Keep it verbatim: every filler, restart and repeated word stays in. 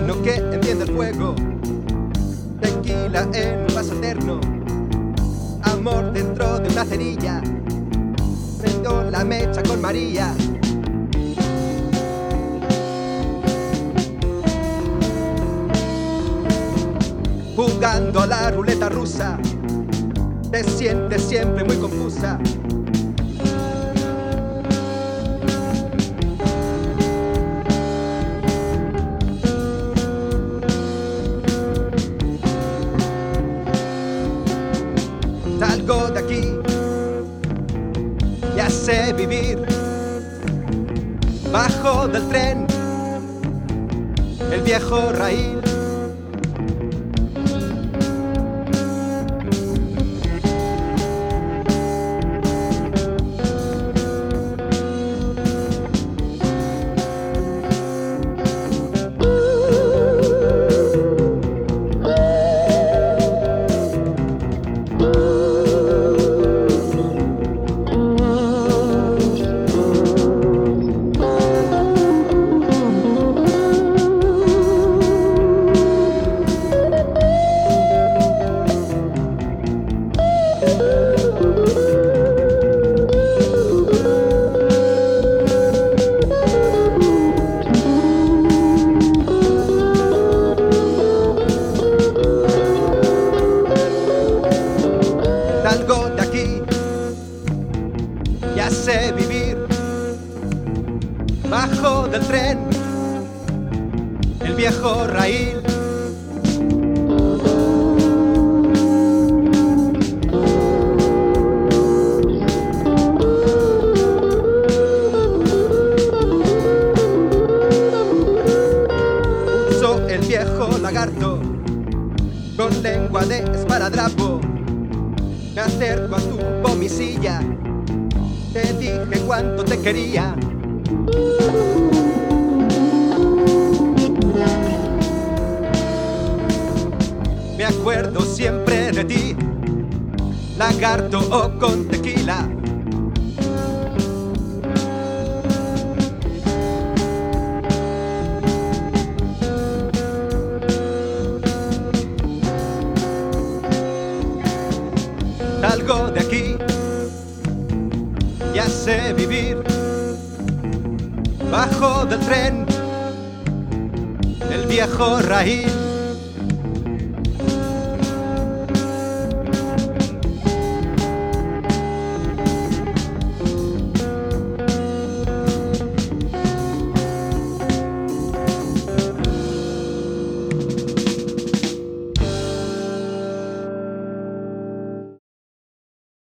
mano que enciende el fuego, tequila en un vaso eterno, amor dentro de una cerilla, prendo la mecha con María. Jugando a la ruleta rusa, te sientes siempre muy confusa. Salgo de aquí, ya sé vivir. Bajo del tren, el viejo raíl. Salgo de aquí, ya sé vivir. Bajo del tren, el viejo raíl. Uso el viejo lagarto con lengua de esparadrapo. Me acerco a tu vomisilla, te dije cuánto te quería. Me acuerdo siempre de ti, lagarto o con tequila. Salgo de aquí, ya sé vivir. Bajo del tren, el viejo raíl.